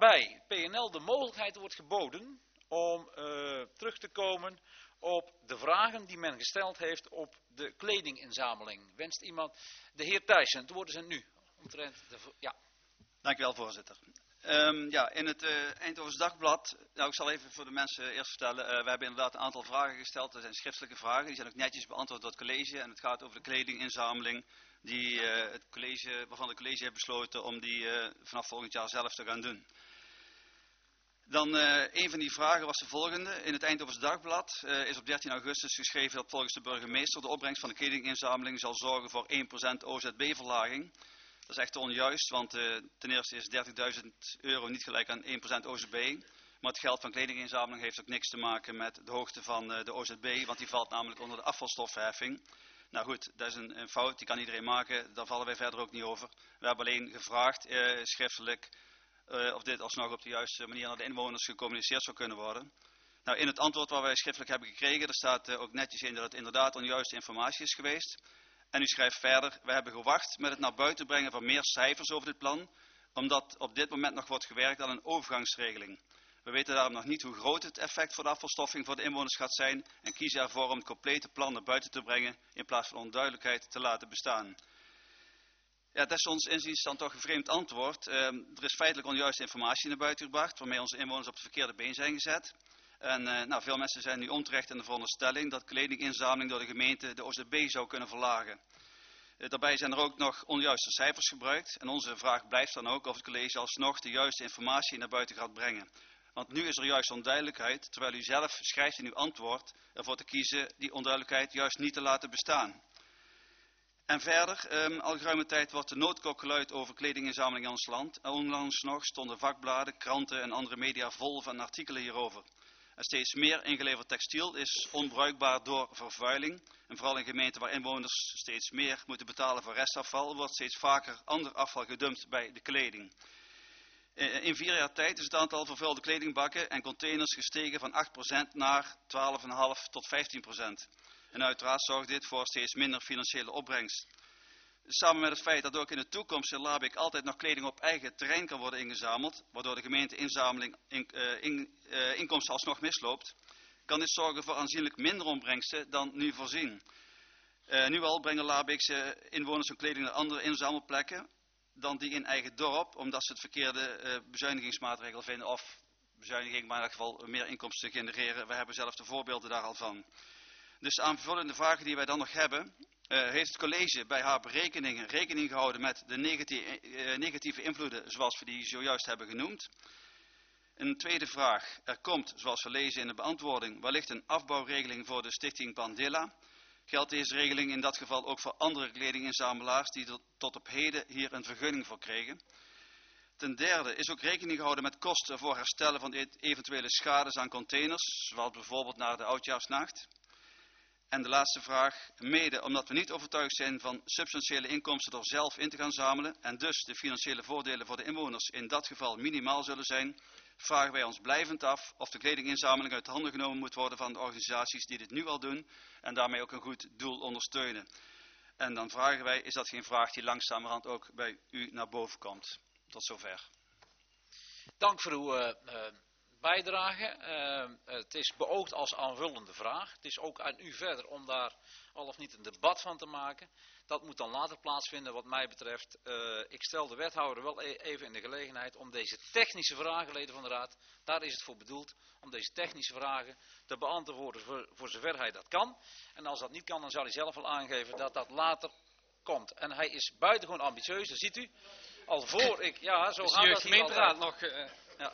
waarbij PNL de mogelijkheid wordt geboden om terug te komen op de vragen die men gesteld heeft op de kledinginzameling. Wenst iemand? De heer Thijssen, het woord is aan u. Ja. Dank u wel, voorzitter. In het Eindhovens Dagblad, ik zal even voor de mensen eerst vertellen, we hebben inderdaad een aantal vragen gesteld. Dat zijn schriftelijke vragen, die zijn ook netjes beantwoord door het college. En het gaat over de kledinginzameling waarvan het college heeft besloten om die vanaf volgend jaar zelf te gaan doen. Dan een van die vragen was de volgende. In het Eindhovens Dagblad is op 13 augustus geschreven dat volgens de burgemeester de opbrengst van de kledinginzameling zal zorgen voor 1% OZB-verlaging. Dat is echt onjuist, want ten eerste is €30.000 niet gelijk aan 1% OZB. Maar het geld van kledinginzameling heeft ook niks te maken met de hoogte van de OZB, want die valt namelijk onder de afvalstoffenheffing. Nou goed, dat is een fout, die kan iedereen maken, daar vallen wij verder ook niet over. We hebben alleen gevraagd, schriftelijk, of dit alsnog op de juiste manier naar de inwoners gecommuniceerd zou kunnen worden. Nou, in het antwoord wat wij schriftelijk hebben gekregen, daar staat ook netjes in dat het inderdaad onjuiste informatie is geweest. En u schrijft verder, we hebben gewacht met het naar buiten brengen van meer cijfers over dit plan, omdat op dit moment nog wordt gewerkt aan een overgangsregeling. We weten daarom nog niet hoe groot het effect voor de afvalstoffing voor de inwoners gaat zijn en kiezen ervoor om het complete plan naar buiten te brengen in plaats van onduidelijkheid te laten bestaan. Ja, dat is ons inziens dan toch een vreemd antwoord. Er is feitelijk onjuiste informatie naar buiten gebracht, waarmee onze inwoners op het verkeerde been zijn gezet. En veel mensen zijn nu onterecht in de veronderstelling dat kledinginzameling door de gemeente de OZB zou kunnen verlagen. Daarbij zijn er ook nog onjuiste cijfers gebruikt. En onze vraag blijft dan ook of het college alsnog de juiste informatie naar buiten gaat brengen. Want nu is er juist onduidelijkheid, terwijl u zelf schrijft in uw antwoord ervoor te kiezen die onduidelijkheid juist niet te laten bestaan. En verder, al geruime tijd wordt de noodklok geluid over kledinginzameling in ons land. En onlangs nog stonden vakbladen, kranten en andere media vol van artikelen hierover. En steeds meer ingeleverd textiel is onbruikbaar door vervuiling. En vooral in gemeenten waar inwoners steeds meer moeten betalen voor restafval, wordt steeds vaker ander afval gedumpt bij de kleding. In 4 jaar tijd is het aantal vervuilde kledingbakken en containers gestegen van 8% naar 12,5 tot 15%. En uiteraard zorgt dit voor steeds minder financiële opbrengst. Samen met het feit dat ook in de toekomst in Labik altijd nog kleding op eigen terrein kan worden ingezameld, waardoor de gemeente inzameling inkomsten alsnog misloopt, kan dit zorgen voor aanzienlijk minder opbrengsten dan nu voorzien. Nu al brengen Labikse inwoners hun kleding naar andere inzamelplekken dan die in eigen dorp, omdat ze het verkeerde bezuinigingsmaatregel vinden of bezuiniging, maar in elk geval meer inkomsten genereren. We hebben zelf de voorbeelden daar al van. Dus de aanvullende vragen die wij dan nog hebben, heeft het college bij haar berekeningen rekening gehouden met de negatieve invloeden zoals we die zojuist hebben genoemd? Een tweede vraag, er komt, zoals we lezen in de beantwoording, wellicht een afbouwregeling voor de stichting Pandilla. Geldt deze regeling in dat geval ook voor andere kledinginzamelaars die er tot op heden hier een vergunning voor kregen? Ten derde is ook rekening gehouden met kosten voor herstellen van eventuele schades aan containers, zoals bijvoorbeeld na de oudjaarsnacht. En de laatste vraag, mede omdat we niet overtuigd zijn van substantiële inkomsten door zelf in te gaan zamelen en dus de financiële voordelen voor de inwoners in dat geval minimaal zullen zijn, vragen wij ons blijvend af of de kledinginzameling uit de handen genomen moet worden van de organisaties die dit nu al doen en daarmee ook een goed doel ondersteunen. En dan vragen wij, is dat geen vraag die langzamerhand ook bij u naar boven komt? Tot zover. Dank voor uw bijdrage. Het is beoogd als aanvullende vraag. Het is ook aan u verder om daar al of niet een debat van te maken. Dat moet dan later plaatsvinden wat mij betreft. Ik stel de wethouder wel even in de gelegenheid om deze technische vragen, leden van de raad, daar is het voor bedoeld, om deze technische vragen te beantwoorden voor zover hij dat kan. En als dat niet kan, dan zal hij zelf al aangeven dat dat later komt. En hij is buitengewoon ambitieus, dat ziet u. Al voor ik, ja, zo gaat dat hier altijd. Nog... Ja.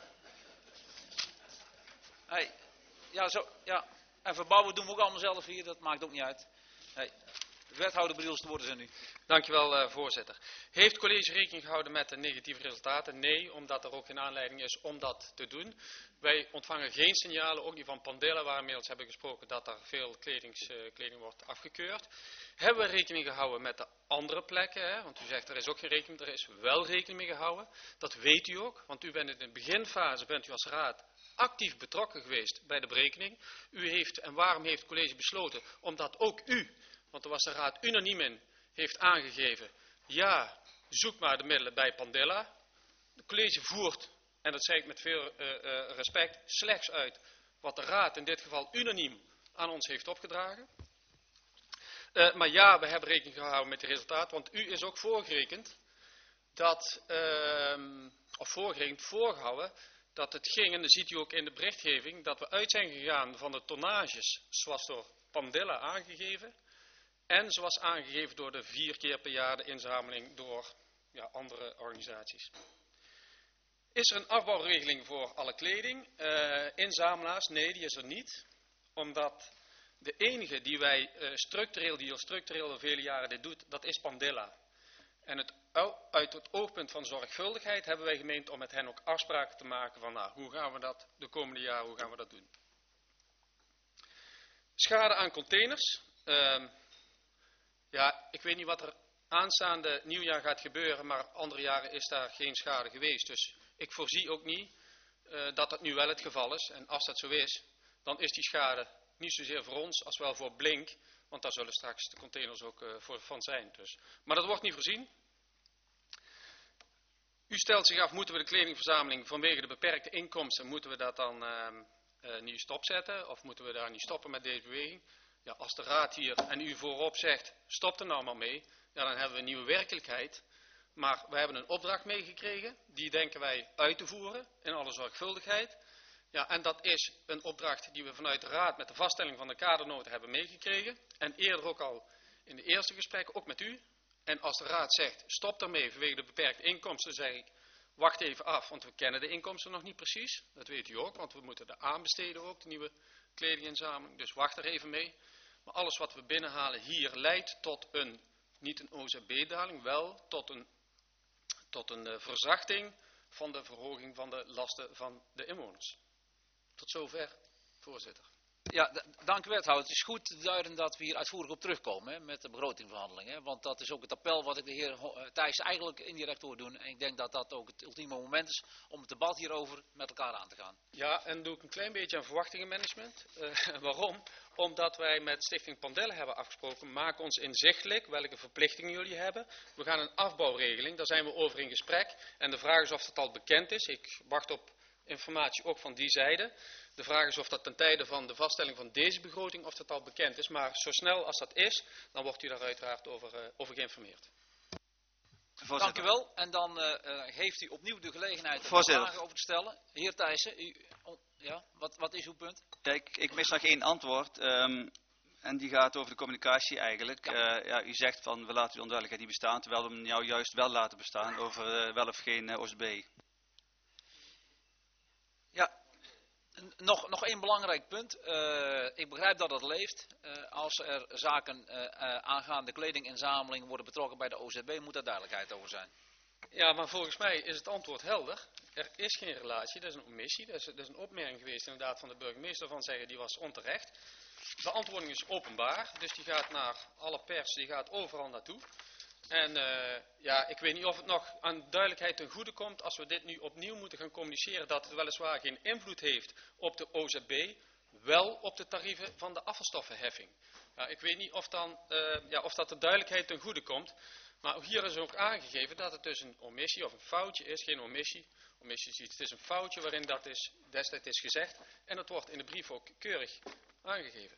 Hey, ja, zo, ja. En verbouwen doen we ook allemaal zelf hier, dat maakt ook niet uit. Hey. Wethouder Briels, de woorden zijn nu. Dankjewel, voorzitter. Heeft het college rekening gehouden met de negatieve resultaten? Nee, omdat er ook geen aanleiding is om dat te doen. Wij ontvangen geen signalen, ook niet van Pandilla, waar we inmiddels hebben gesproken dat er veel kleding wordt afgekeurd. Hebben we rekening gehouden met de andere plekken? Hè? Want u zegt er is ook geen rekening, er is wel rekening mee gehouden. Dat weet u ook, want u bent in de beginfase, bent u als raad actief betrokken geweest bij de berekening. U heeft, en waarom heeft het college besloten? Omdat ook u, want er was de raad unaniem in, heeft aangegeven, ja, zoek maar de middelen bij Pandilla. Het college voert en dat zeg ik met veel respect, slechts uit wat de Raad in dit geval unaniem aan ons heeft opgedragen. Maar ja, we hebben rekening gehouden met de resultaten, want u is ook voorgerekend voorgehouden dat het ging, en dat ziet u ook in de berichtgeving, dat we uit zijn gegaan van de tonnages zoals door Pandilla aangegeven en zoals aangegeven door de 4 keer per jaar de inzameling door andere organisaties. Is er een afbouwregeling voor alle kleding? Inzamelaars? Nee, die is er niet. Omdat de enige die al structureel al vele jaren dit doet, dat is Pandilla. En uit het oogpunt van zorgvuldigheid hebben wij gemeend om met hen ook afspraken te maken van hoe gaan we dat de komende jaren, hoe gaan we dat doen. Schade aan containers. Ik weet niet wat er aanstaande nieuwjaar gaat gebeuren, maar andere jaren is daar geen schade geweest. Dus ik voorzie ook niet dat dat nu wel het geval is. En als dat zo is, dan is die schade niet zozeer voor ons als wel voor Blink, want daar zullen straks de containers ook van zijn. Dus. Maar dat wordt niet voorzien. U stelt zich af, moeten we de kledingverzameling vanwege de beperkte inkomsten, moeten we dat dan niet stopzetten? Of moeten we daar niet stoppen met deze beweging? Ja, als de Raad hier en u voorop zegt, stop er nou maar mee, dan hebben we een nieuwe werkelijkheid. Maar we hebben een opdracht meegekregen, die denken wij uit te voeren in alle zorgvuldigheid. Ja, en dat is een opdracht die we vanuit de Raad met de vaststelling van de kadernoten hebben meegekregen. En eerder ook al in de eerste gesprekken, ook met u. En als de Raad zegt, stop daarmee vanwege de beperkte inkomsten, zeg ik, wacht even af, want we kennen de inkomsten nog niet precies. Dat weet u ook, want we moeten de aanbesteden ook, de nieuwe kledinginzameling. Dus wacht er even mee. Maar alles wat we binnenhalen hier leidt tot niet een OZB-daling, wel tot een verzachting van de verhoging van de lasten van de inwoners. Tot zover, voorzitter. Ja, dank u wethouder. Het is goed te duiden dat we hier uitvoerig op terugkomen, hè, met de begrotingverhandelingen. Want dat is ook het appel wat ik de heer Thijs eigenlijk indirect hoor doen. En ik denk dat dat ook het ultieme moment is om het debat hierover met elkaar aan te gaan. Ja, en doe ik een klein beetje aan verwachtingenmanagement. Waarom? Omdat wij met Stichting Pandilla hebben afgesproken, maak ons inzichtelijk welke verplichtingen jullie hebben. We gaan een afbouwregeling, daar zijn we over in gesprek. En de vraag is of dat al bekend is. Ik wacht op informatie ook van die zijde. De vraag is of dat ten tijde van de vaststelling van deze begroting, of dat al bekend is. Maar zo snel als dat is, dan wordt u daar uiteraard over geïnformeerd. Voorzitter. Dank u wel. En dan heeft u opnieuw de gelegenheid om vragen over te stellen. Heer Thijssen, wat is uw punt? Kijk, ik mis nog één antwoord. En die gaat over de communicatie eigenlijk. Ja. U zegt van we laten die onduidelijkheid niet bestaan, terwijl we hem nou juist wel laten bestaan over wel of geen OZB. Ja, nog één belangrijk punt. Ik begrijp dat het leeft. Als er zaken aangaande kledinginzameling worden betrokken bij de OZB, moet daar duidelijkheid over zijn. Ja, maar volgens mij is het antwoord helder. Er is geen relatie, dat is een omissie. Dat is een opmerking geweest inderdaad van de burgemeester van zeggen, die was onterecht. De beantwoording is openbaar, dus die gaat naar alle pers, die gaat overal naartoe. En ik weet niet of het nog aan duidelijkheid ten goede komt als we dit nu opnieuw moeten gaan communiceren, dat het weliswaar geen invloed heeft op de OZB, wel op de tarieven van de afvalstoffenheffing. Ja, ik weet niet of dat de duidelijkheid ten goede komt, maar hier is ook aangegeven dat het dus een omissie of een foutje is, geen omissie. Omissie is iets, het is een foutje waarin dat destijds is gezegd en dat wordt in de brief ook keurig aangegeven.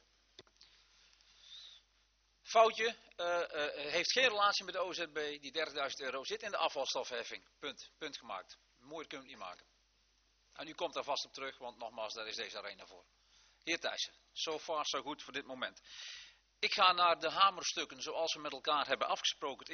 Foutje, heeft geen relatie met de OZB, die 30.000 euro zit in de afvalstofheffing. Punt gemaakt. Mooier kunnen we het niet maken. En u komt daar vast op terug, want nogmaals, daar is deze arena voor. Heer Thijssen, so far so good voor dit moment. Ik ga naar de hamerstukken zoals we met elkaar hebben afgesproken.